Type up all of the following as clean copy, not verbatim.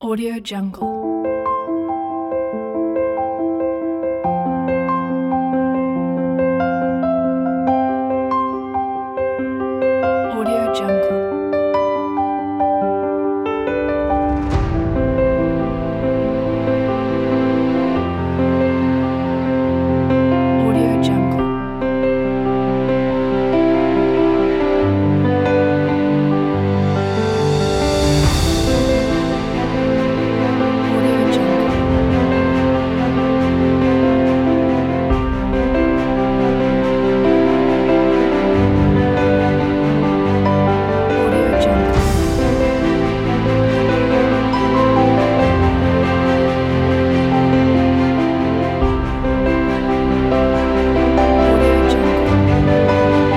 Audio Jungle. Audio Jungle. Audio Jungle. Audio Jungle. Audio Jungle. Audio Jungle.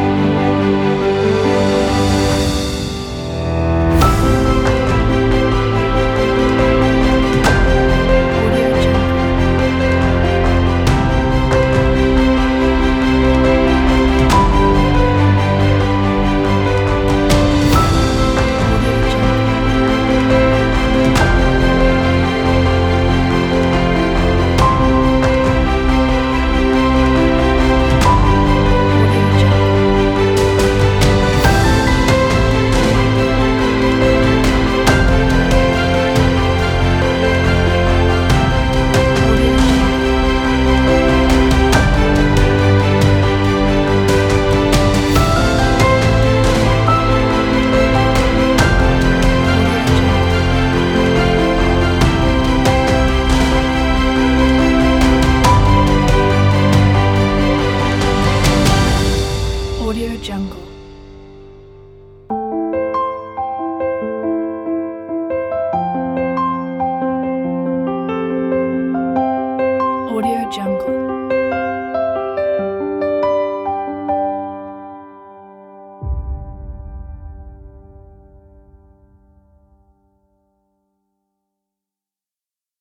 Audio Jungle. Audio Jungle. Audio Jungle. Audio Jungle. Audio Jungle. Audio Jungle. Audio Jungle.